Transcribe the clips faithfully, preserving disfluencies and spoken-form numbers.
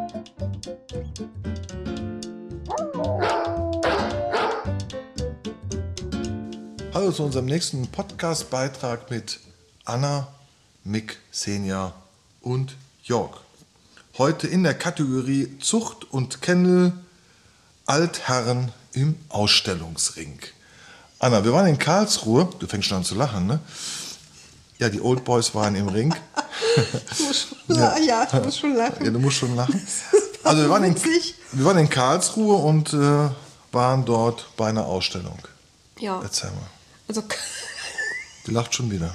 Hallo zu unserem nächsten Podcast-Beitrag mit Anna, Mick, Senja und Jörg. Heute in der Kategorie Zucht und Kennel Altherren im Ausstellungsring. Anna, wir waren in Karlsruhe. Du fängst schon an zu lachen, ne? Ja, die Old Boys waren im Ring. Ich muss schon lachen. Ja, ich muss schon lachen. Ja, du musst schon lachen. Also wir waren in, wir waren in Karlsruhe und äh, waren dort bei einer Ausstellung. Ja. Erzähl mal. Also, Die lacht schon wieder.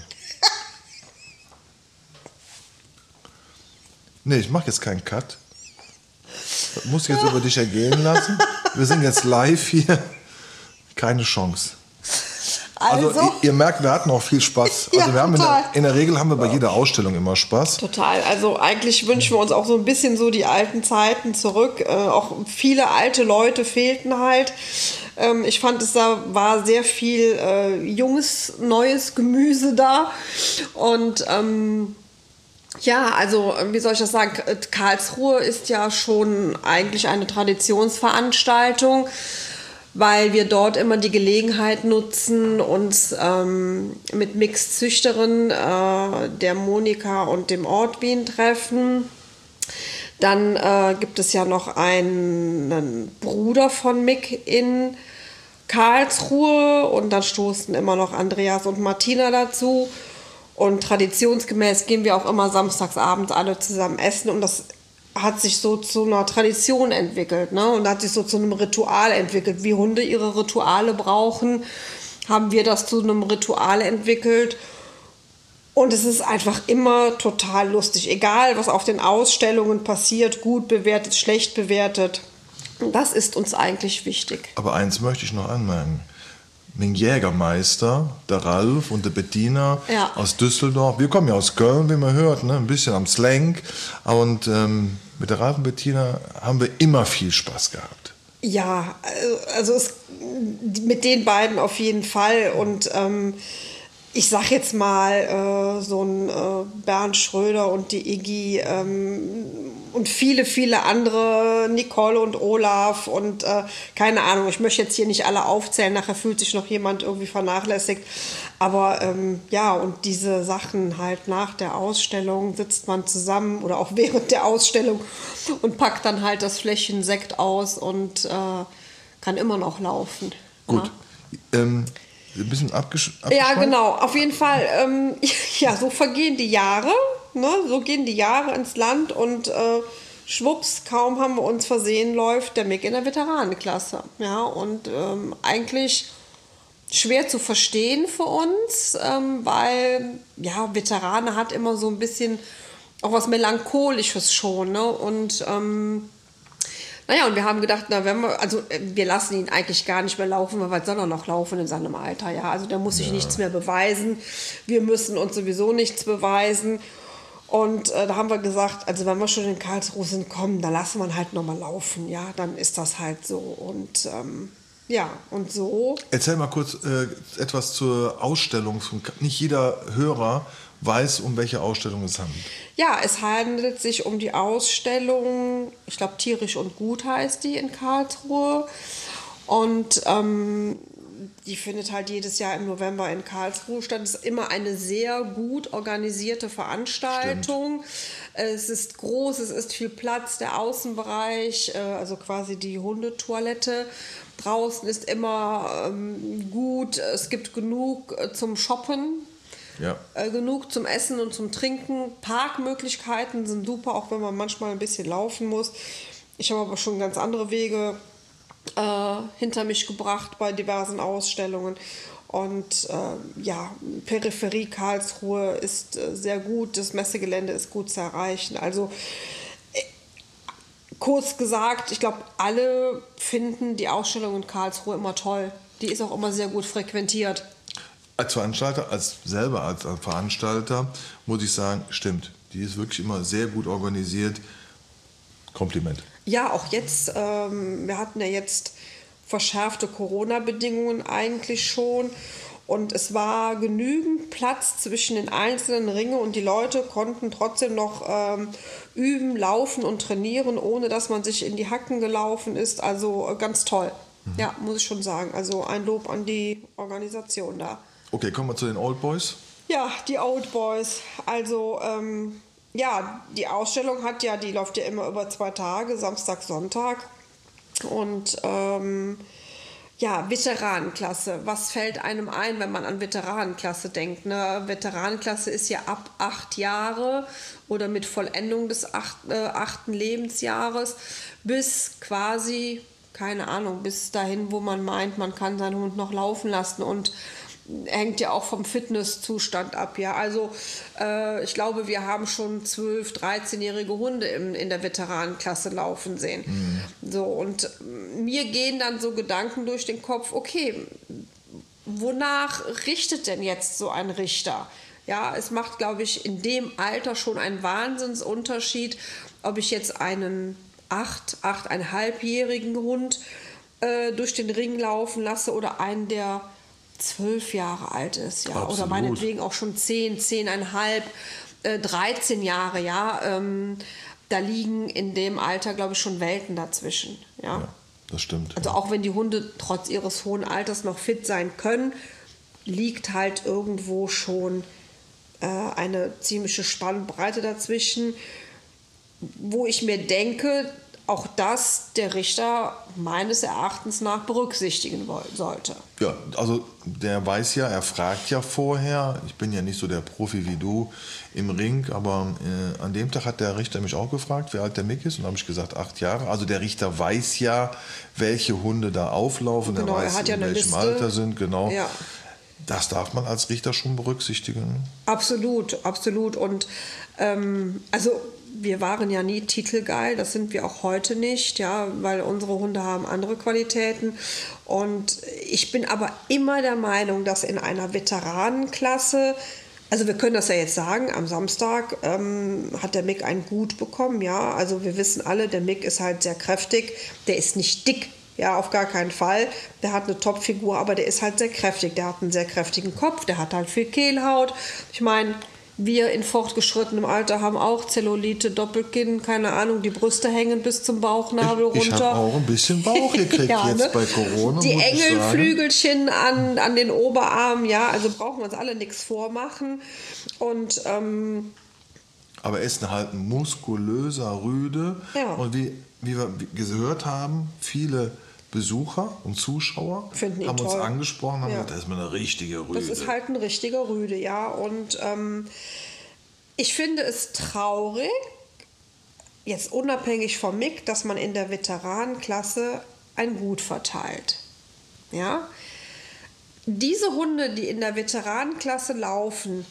Nee, ich mache jetzt keinen Cut. Das muss ich jetzt über dich ergehen lassen. Wir sind jetzt live hier. Keine Chance. Also, Also, ihr, ihr merkt, wir hatten auch viel Spaß. Also Ja, wir haben in, total. der, in der Regel haben wir bei jeder Ausstellung immer Spaß. total. Also eigentlich wünschen wir uns auch so ein bisschen so die alten Zeiten zurück. Äh, auch viele alte Leute fehlten halt. Ähm, ich fand, es da war sehr viel äh, junges, neues Gemüse da. Und ähm, ja, also wie soll ich das sagen? Karlsruhe ist ja schon eigentlich eine Traditionsveranstaltung, weil wir dort immer die Gelegenheit nutzen, uns ähm, mit Mixzüchterin, äh, der Monika und dem Ortwin treffen. Dann äh, gibt es ja noch einen, einen Bruder von Mick in Karlsruhe und dann stoßen immer noch Andreas und Martina dazu. Und traditionsgemäß gehen wir auch immer samstagsabends alle zusammen essen und das hat sich so zu einer Tradition entwickelt, ne? Und hat sich so zu einem Ritual entwickelt. Wie Hunde ihre Rituale brauchen, haben wir das zu einem Ritual entwickelt. Und es ist einfach immer total lustig. Egal, was auf den Ausstellungen passiert, gut bewertet, schlecht bewertet. Und das ist uns eigentlich wichtig. Aber eins möchte ich noch anmerken. Mein Jägermeister, der Ralf und der Bettina Ja. aus Düsseldorf. Wir kommen ja aus Köln, wie man hört, ne? Ein bisschen am Slang. Und ähm, mit der Ralf und Bettina haben wir immer viel Spaß gehabt. Ja, also es, mit den beiden auf jeden Fall. Und ähm, ich sag jetzt mal, äh, so ein äh, Bernd Schröder und die Iggy ähm, und viele, viele andere, Nicole und Olaf und äh, keine Ahnung, ich möchte jetzt hier nicht alle aufzählen, nachher fühlt sich noch jemand irgendwie vernachlässigt. Aber ähm, ja, und diese Sachen halt nach der Ausstellung sitzt man zusammen oder auch während der Ausstellung und packt dann halt das Fläschchen Sekt aus und äh, kann immer noch laufen. Gut. Ja. Ähm, ein bisschen abgesch Ja, abgeschweift? genau. Auf jeden Fall, ähm, ja, so vergehen die Jahre, ne? So gehen die Jahre ins Land und äh, schwupps, kaum haben wir uns versehen, läuft der Mick in der Veteranenklasse. Ja, und ähm, eigentlich schwer zu verstehen für uns, ähm, weil, ja, Veterane hat immer so ein bisschen auch was Melancholisches schon, ne? Und ähm, naja, und wir haben gedacht, na, wenn wir, also wir lassen ihn eigentlich gar nicht mehr laufen, weil was soll er noch laufen in seinem Alter, ja? Also der muss sich ja. nichts mehr beweisen. Wir müssen uns sowieso nichts beweisen. Und äh, da haben wir gesagt, also wenn wir schon in Karlsruhe sind, komm, dann lassen wir ihn halt nochmal laufen, ja? Dann ist das halt so. Und ähm, ja, und so. Erzähl mal kurz äh, etwas zur Ausstellung. Nicht jeder Hörer weiß, um welche Ausstellung es handelt. Ja, es handelt sich um die Ausstellung, ich glaube Tierisch und Gut heißt die in Karlsruhe. Und ähm, die findet halt jedes Jahr im November in Karlsruhe statt. Es ist immer eine sehr gut organisierte Veranstaltung. Stimmt. Es ist groß, es ist viel Platz, der Außenbereich, äh, also quasi die Hundetoilette. Draußen ist immer ähm, gut, es gibt genug äh, zum Shoppen. Ja. Äh, genug zum Essen und zum Trinken. Parkmöglichkeiten sind super, auch wenn man manchmal ein bisschen laufen muss. Ich habe aber schon ganz andere Wege äh, hinter mich gebracht bei diversen Ausstellungen. Und äh, ja, Peripherie Karlsruhe ist äh, sehr gut, das Messegelände ist gut zu erreichen. Also äh, kurz gesagt, ich glaube, alle finden die Ausstellung in Karlsruhe immer toll. Die ist auch immer sehr gut frequentiert. Als Veranstalter, als selber als Veranstalter, muss ich sagen, stimmt. Die ist wirklich immer sehr gut organisiert. Kompliment. Ja, auch jetzt, ähm, wir hatten ja jetzt verschärfte Corona-Bedingungen eigentlich schon. Und es war genügend Platz zwischen den einzelnen Ringen und die Leute konnten trotzdem noch ähm, üben, laufen und trainieren, ohne dass man sich in die Hacken gelaufen ist. Also äh, ganz toll. Mhm. Ja, muss ich schon sagen. Also ein Lob an die Organisation da. Okay, kommen wir zu den Old Boys. Ja, die Old Boys. Also ähm, ja, die Ausstellung hat ja, die läuft ja immer über zwei Tage, Samstag, Sonntag. Und ähm, ja, Veteranenklasse. Was fällt einem ein, wenn man an Veteranenklasse denkt? Ne? Veteranenklasse ist ja ab acht Jahre oder mit Vollendung des acht, äh, achten Lebensjahres bis quasi, keine Ahnung, bis dahin, wo man meint, man kann seinen Hund noch laufen lassen und hängt ja auch vom Fitnesszustand ab, ja. Also äh, ich glaube, wir haben schon zwölf-, dreizehnjährige Hunde in, in der Veteranenklasse laufen sehen. Mhm. So, und mir gehen dann so Gedanken durch den Kopf, okay, wonach richtet denn jetzt so ein Richter? Ja, es macht, glaube ich, in dem Alter schon einen Wahnsinnsunterschied, ob ich jetzt einen acht-, achteinhalbjährigen Hund äh, durch den Ring laufen lasse oder einen, der zwölf Jahre alt ist, ja, Absolut. Oder meinetwegen auch schon zehn, zehneinhalb, äh, dreizehn Jahre, ja, ähm, da liegen in dem Alter, glaube ich, schon Welten dazwischen, ja. Ja, das stimmt. Also ja. auch wenn die Hunde trotz ihres hohen Alters noch fit sein können, liegt halt irgendwo schon äh, eine ziemliche Spannbreite dazwischen, wo ich mir denke, auch das der Richter meines Erachtens nach berücksichtigen sollte. Ja, also der weiß ja, er fragt ja vorher, ich bin ja nicht so der Profi wie du im Ring, aber äh, an dem Tag hat der Richter mich auch gefragt, wie alt der Mick ist, und da habe ich gesagt, acht Jahre. Also der Richter weiß ja, welche Hunde da auflaufen, genau, er weiß, er hat ja in eine welchem Liste. Alter sind, genau. Ja. Das darf man als Richter schon berücksichtigen. Absolut, absolut. Und ähm, also wir waren ja nie titelgeil, das sind wir auch heute nicht, ja, weil unsere Hunde haben andere Qualitäten. Und ich bin aber immer der Meinung, dass in einer Veteranenklasse, also wir können das ja jetzt sagen, am Samstag ähm, hat der Mick ein Gut bekommen, ja. Also wir wissen alle, der Mick ist halt sehr kräftig, der ist nicht dick. Ja, auf gar keinen Fall. Der hat eine Topfigur, aber der ist halt sehr kräftig. Der hat einen sehr kräftigen Kopf, der hat halt viel Kehlhaut. Ich meine, wir in fortgeschrittenem Alter haben auch Zellulite, Doppelkinn, keine Ahnung, die Brüste hängen bis zum Bauchnabel ich, ich runter. Ich habe auch ein bisschen Bauch gekriegt ja, jetzt ne? bei Corona. Die Engelflügelchen an, an den Oberarmen, ja, also brauchen wir uns alle nichts vormachen. Und ähm, aber er ist halt ein muskulöser Rüde. Ja. Und wie, wie wir gehört haben, viele Besucher und Zuschauer Finden haben ihn uns toll. angesprochen, haben Ja. gesagt, das ist mal eine richtige Rüde. Das ist halt ein richtiger Rüde, ja. Und ähm, ich finde es traurig, jetzt unabhängig vom Mick, dass man in der Veteranenklasse ein Gut verteilt. Ja? Diese Hunde, die in der Veteranenklasse laufen,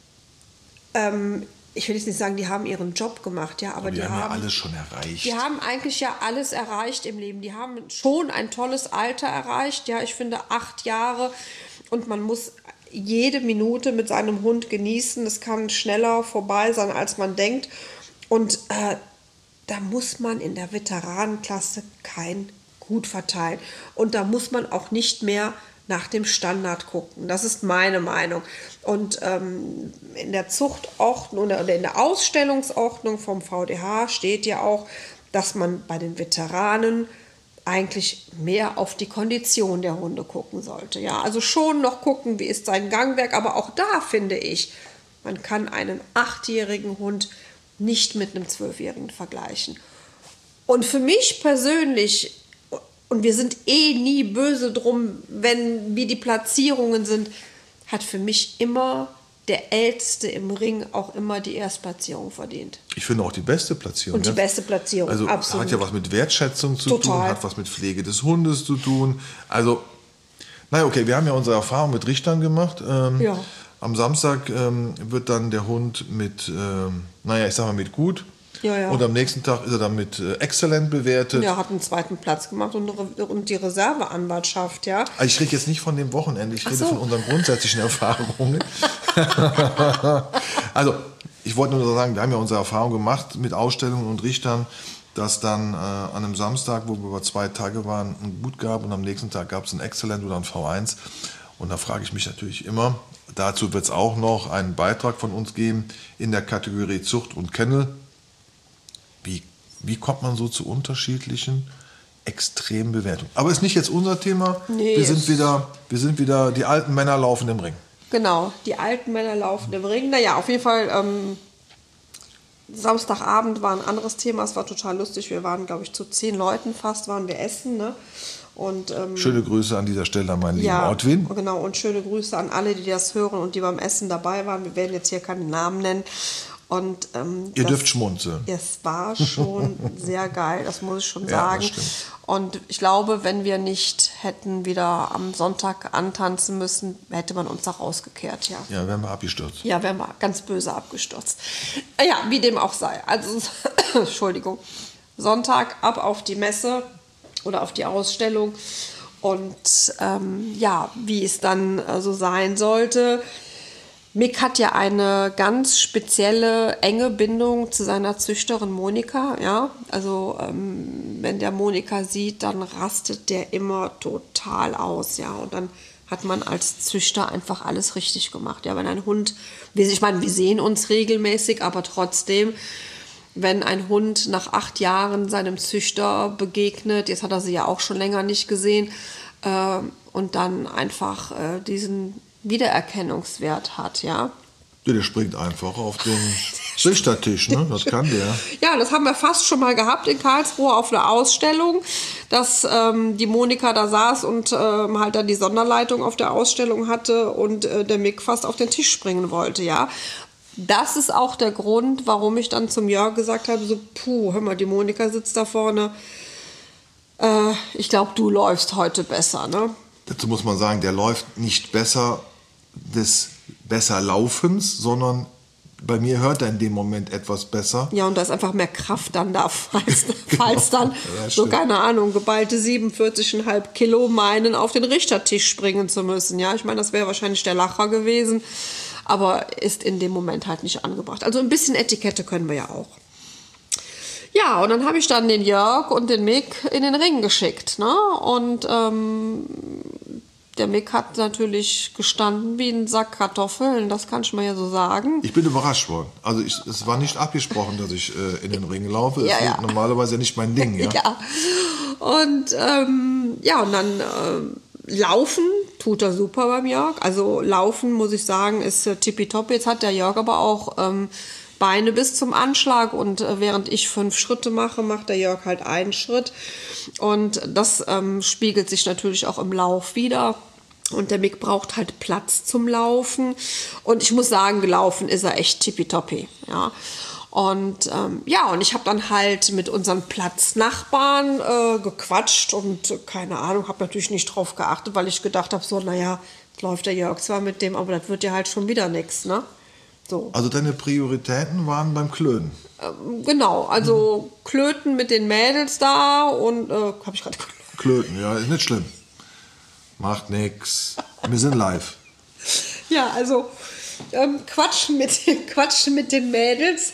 ähm, ich will jetzt nicht sagen, die haben ihren Job gemacht, ja, aber, aber die, die haben haben ja alles schon erreicht. Die haben eigentlich ja alles erreicht im Leben. Die haben schon ein tolles Alter erreicht. Ja, ich finde acht Jahre und man muss jede Minute mit seinem Hund genießen. Es kann schneller vorbei sein, als man denkt. Und äh, da muss man in der Veteranenklasse kein Gut verteilen. Und da muss man auch nicht mehr nach dem Standard gucken. Das ist meine Meinung. Und ähm, in der Zuchtordnung oder in der Ausstellungsordnung vom V D H steht ja auch, dass man bei den Veteranen eigentlich mehr auf die Kondition der Hunde gucken sollte. Ja, also schon noch gucken, wie ist sein Gangwerk, aber auch da finde ich, man kann einen achtjährigen Hund nicht mit einem zwölfjährigen vergleichen. Und für mich persönlich, und wir sind eh nie böse drum, wenn wie die Platzierungen sind, hat für mich immer der Älteste im Ring auch immer die Erstplatzierung verdient. Ich finde auch die beste Platzierung. Und die beste Platzierung, also absolut. Hat ja was mit Wertschätzung zu Total. tun, hat was mit Pflege des Hundes zu tun. Also, naja, okay, wir haben ja unsere Erfahrung mit Richtern gemacht. Ähm, Ja. Am Samstag ähm, wird dann der Hund mit, ähm, naja, ich sag mal mit gut. Ja, ja. Und am nächsten Tag ist er dann mit äh, exzellent bewertet. Ja, hat einen zweiten Platz gemacht und, und die Reserveanwartschaft, ja. Also ich rede jetzt nicht von dem Wochenende, ich Ach rede so. von unseren grundsätzlichen Erfahrungen. Also, ich wollte nur sagen, wir haben ja unsere Erfahrung gemacht mit Ausstellungen und Richtern, dass dann äh, an einem Samstag, wo wir über zwei Tage waren, ein Gut gab und am nächsten Tag gab es ein Exzellent oder ein V eins. Und da frage ich mich natürlich immer, dazu wird es auch noch einen Beitrag von uns geben in der Kategorie Zucht und Kennel. Wie, wie kommt man so zu unterschiedlichen extremen Bewertungen? Aber ist nicht jetzt unser Thema. Nee, wir, sind wieder, wir sind wieder, die alten Männer laufen im Ring. Genau, die alten Männer laufen im Ring. Naja, auf jeden Fall, ähm, Samstagabend war ein anderes Thema. Es war total lustig. Wir waren, glaube ich, zu zehn Leuten fast, waren wir essen, ne? Und, ähm, schöne Grüße an dieser Stelle an meinen lieben ja, Ortwin. Genau, und schöne Grüße an alle, die das hören und die beim Essen dabei waren. Wir werden jetzt hier keinen Namen nennen. Und, ähm, Ihr das, dürft schmunzeln. Es war schon sehr geil, das muss ich schon Ja, sagen. das stimmt. Und ich glaube, wenn wir nicht hätten wieder am Sonntag antanzen müssen, hätte man uns da rausgekehrt, ja. Ja, wären wir abgestürzt. Ja, wären wir ganz böse abgestürzt. Ja, wie dem auch sei. Also, Entschuldigung. Sonntag ab auf die Messe oder auf die Ausstellung. Und ähm, ja, wie es dann äh, so sein sollte. Mick hat ja eine ganz spezielle, enge Bindung zu seiner Züchterin Monika. Ja? Also ähm, wenn der Monika sieht, dann rastet der immer total aus. Ja? Und dann hat man als Züchter einfach alles richtig gemacht. Ja? Wenn ein Hund, ich meine, wir sehen uns regelmäßig, aber trotzdem, wenn ein Hund nach acht Jahren seinem Züchter begegnet, jetzt hat er sie ja auch schon länger nicht gesehen, äh, und dann einfach äh, diesen Wiedererkennungswert hat, ja. Ja, der springt einfach auf den Züchtertisch, ne? Das kann der. Ja, das haben wir fast schon mal gehabt in Karlsruhe auf einer Ausstellung, dass ähm, die Monika da saß und ähm, halt dann die Sonderleitung auf der Ausstellung hatte und äh, der Mick fast auf den Tisch springen wollte, ja. Das ist auch der Grund, warum ich dann zum Jörg gesagt habe, so, puh, hör mal, die Monika sitzt da vorne. Äh, ich glaube, du läufst heute besser, ne? Dazu muss man sagen, der läuft nicht besser des besser Laufens, sondern bei mir hört er in dem Moment etwas besser. Ja, und da ist einfach mehr Kraft dann da, falls, falls dann, Ja, so stimmt. keine Ahnung, geballte siebenundvierzig Komma fünf Kilo meinen, auf den Richtertisch springen zu müssen. Ja, ich meine, das wäre wahrscheinlich der Lacher gewesen, aber ist in dem Moment halt nicht angebracht. Also ein bisschen Etikette können wir ja auch. Ja, und dann habe ich dann den Jörg und den Mick in den Ring geschickt, ne? Und ähm, der Mick hat natürlich gestanden wie ein Sack Kartoffeln, das kann ich mal ja so sagen. Ich bin überrascht worden. Also ich, es war nicht abgesprochen, dass ich äh, in den Ring laufe. Ja, das ja. ist normalerweise nicht mein Ding. Ja, Ja, und ähm, ja, und dann ähm, laufen tut er super beim Jörg. Also laufen, muss ich sagen, ist äh, tippitopp. Jetzt hat der Jörg aber auch ähm, Beine bis zum Anschlag und äh, während ich fünf Schritte mache, macht der Jörg halt einen Schritt. Und das ähm, spiegelt sich natürlich auch im Lauf wieder. Und der Mick braucht halt Platz zum Laufen. Und ich muss sagen, gelaufen ist er echt tippitoppi. Ja. Und ähm, ja, und ich habe dann halt mit unseren Platznachbarn äh, gequatscht und äh, keine Ahnung, habe natürlich nicht drauf geachtet, weil ich gedacht habe, so, naja, jetzt läuft der Jörg zwar mit dem, aber das wird ja halt schon wieder nichts, ne? So. Also deine Prioritäten waren beim Klönen. Ähm, genau, also mhm. Klöten mit den Mädels da und, äh, habe ich gerade Klöten, ja, ist nicht schlimm. Macht nix. Wir sind live. Ja, also ähm, quatschen, mit, quatschen mit den Mädels.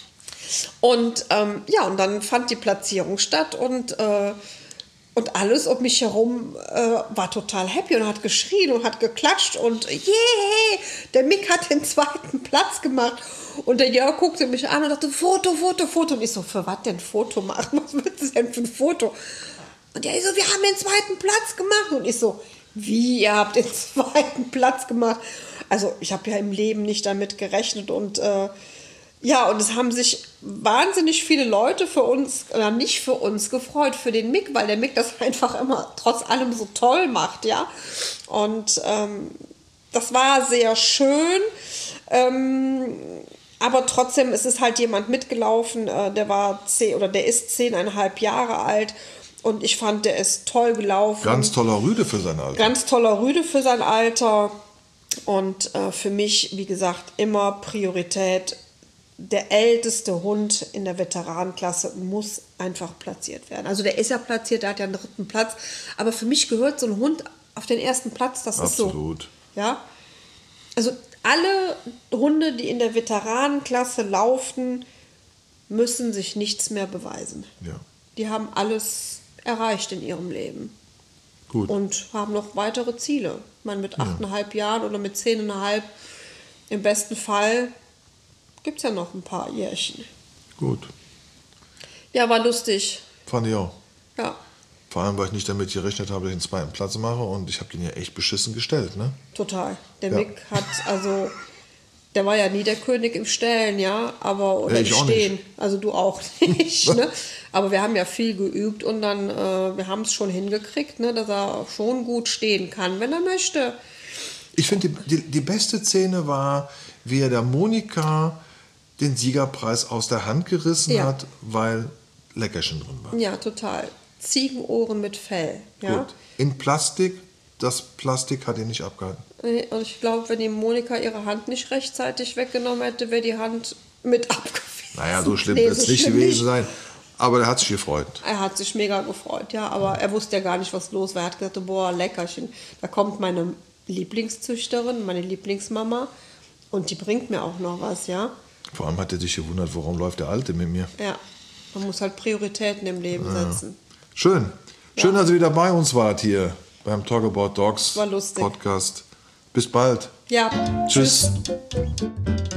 Und ähm, ja, und dann fand die Platzierung statt und, äh, und alles um mich herum äh, war total happy und hat geschrien und hat geklatscht und yeah, der Mick hat den zweiten Platz gemacht. Und der Jörg guckte mich an und dachte, Foto, Foto, Foto. Und ich so, für was denn Foto machen? Was willst du denn für ein Foto? Und der so, wir haben den zweiten Platz gemacht. Und ich so, wie, ihr habt den zweiten Platz gemacht? Also ich habe ja im Leben nicht damit gerechnet. Und äh, ja, und es haben sich wahnsinnig viele Leute für uns, oder nicht für uns, gefreut, für den Mick, weil der Mick das einfach immer trotz allem so toll macht, ja. Und ähm, das war sehr schön. Ähm, aber trotzdem ist es halt jemand mitgelaufen, äh, der war zehn oder der ist zehneinhalb Jahre alt. Und ich fand, der ist toll gelaufen. Ganz toller Rüde für sein Alter. Ganz toller Rüde für sein Alter. Und äh, für mich, wie gesagt, immer Priorität. Der älteste Hund in der Veteranenklasse muss einfach platziert werden. Also der ist ja platziert, der hat ja einen dritten Platz. Aber für mich gehört so ein Hund auf den ersten Platz. Das ist so. Absolut. Ja. Also alle Hunde, die in der Veteranenklasse laufen, müssen sich nichts mehr beweisen. Ja. Die haben alles erreicht in ihrem Leben. Gut. Und haben noch weitere Ziele. Ich meine, mit achteinhalb Jahren oder mit zehneinhalb im besten Fall gibt es ja noch ein paar Jährchen. Gut. Ja, war lustig. Fand ich auch. Ja, Vor allem, weil ich nicht damit gerechnet habe, dass ich den zweiten Platz mache und ich habe den ja echt beschissen gestellt, ne? total. Der Ja. Mick hat, also, der war ja nie der König im Stellen, ja, aber oder Ja, im ich auch Stehen. nicht. Also du auch nicht, ne? Aber wir haben ja viel geübt und dann, äh, wir haben es schon hingekriegt, ne, dass er schon gut stehen kann, wenn er möchte. Ich finde, die, die, die beste Szene war, wie er der Monika den Siegerpreis aus der Hand gerissen Ja. hat, weil Leckerchen drin war. Ja, total. Ziegenohren mit Fell, ja. Gut. In Plastik, das Plastik hat ihn nicht abgehalten. Und ich glaube, wenn die Monika ihre Hand nicht rechtzeitig weggenommen hätte, wäre die Hand mit abgefallen. Naja, so schlimm Nee, wird es so nicht schlimm gewesen sein. Aber er hat sich gefreut. Er hat sich mega gefreut, ja, aber er wusste ja gar nicht, was los war. Er hat gesagt, boah, Leckerchen. Da kommt meine Lieblingszüchterin, meine Lieblingsmama und die bringt mir auch noch was, ja. Vor allem hat er sich gewundert, warum läuft der Alte mit mir. Ja, man muss halt Prioritäten im Leben setzen. Schön. Schön, dass ihr wieder bei uns wart hier beim Talk About Dogs War lustig. Podcast. Bis bald. Ja, Tschüss. tschüss.